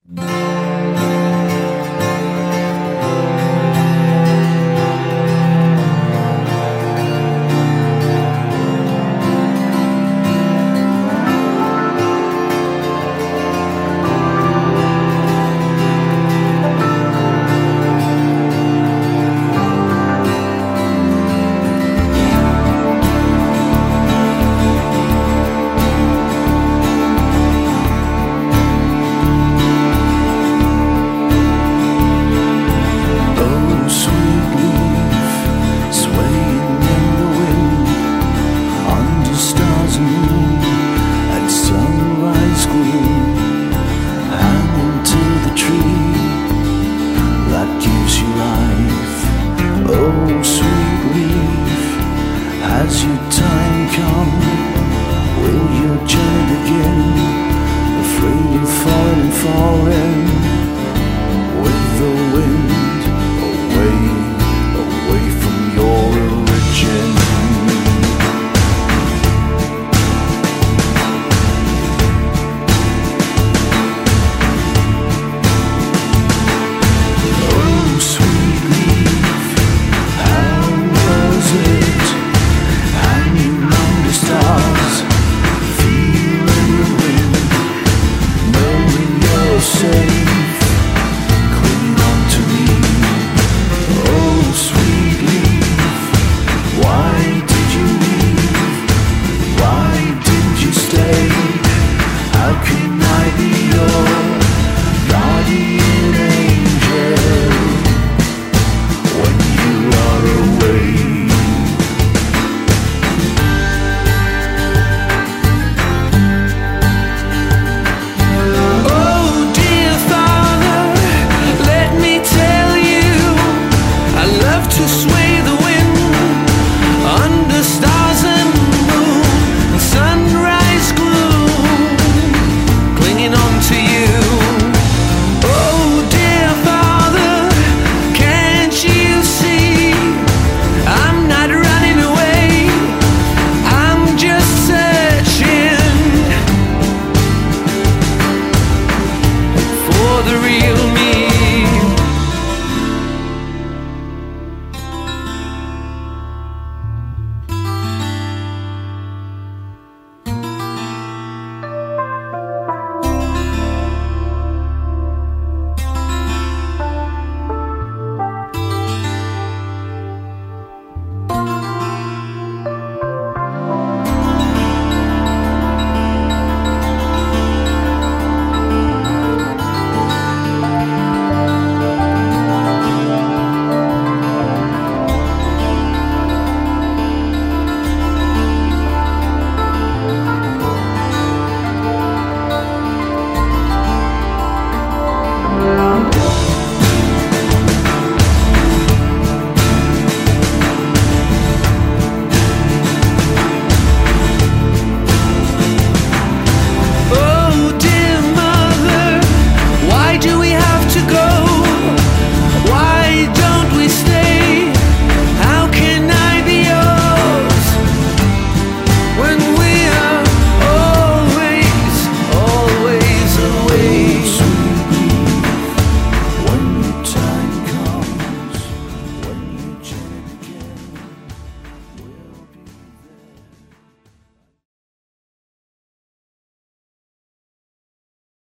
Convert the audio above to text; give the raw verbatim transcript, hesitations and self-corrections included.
Has your time come? Will your journey begin? Afraid of falling, falling with the wind, away, away from your origin. Oh, sweet leaf, how was it? Stars, feeling the wind, knowing you're safe, cling on to me. Oh, sweet leaf, why did you leave? Why didn't you stay? How can I be your guardian angel when you are away? To you